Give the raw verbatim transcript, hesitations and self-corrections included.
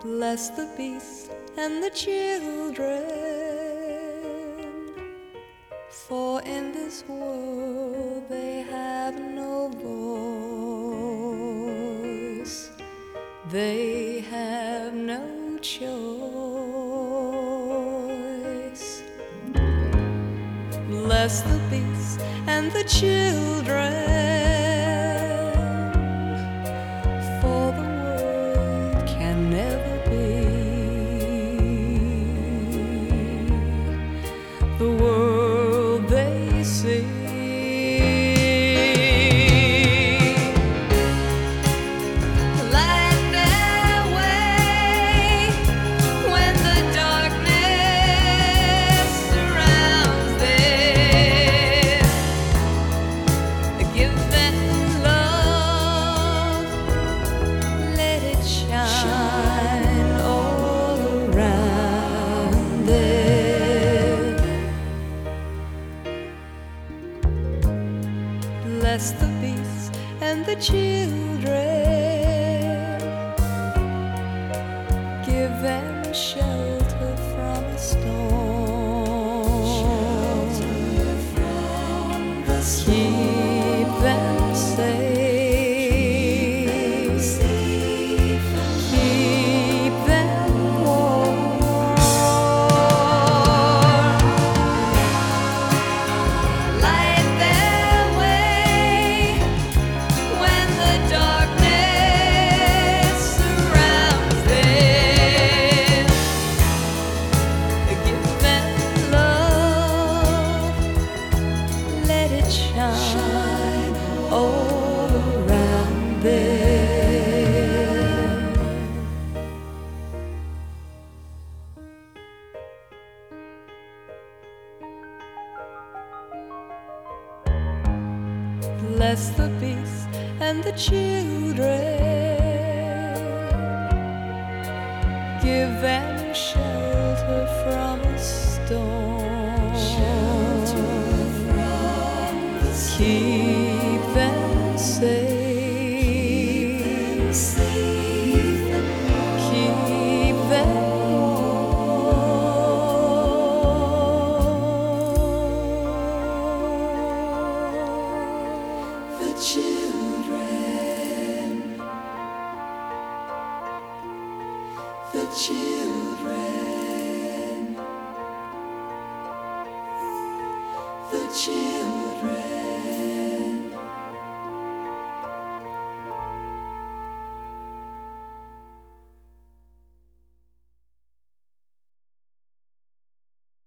Bless the beasts and the children, for in this world they have no voice, they have no choice. Bless the beasts and the children, for the world can never be the world they see. Light their way when the darkness surrounds them. Give them love, let it shine all around them. Bless the beasts and the children, give them shelter from a storm, shelter from the storm. Keep them safe, keep them warm. Light their way when the darkness surrounds them. Give them love, let it shine all around them. Bless the beasts and the children, give them shelter from a storm, shelter from the storm. Keep them safe, keep them warm. The children, the children, the children.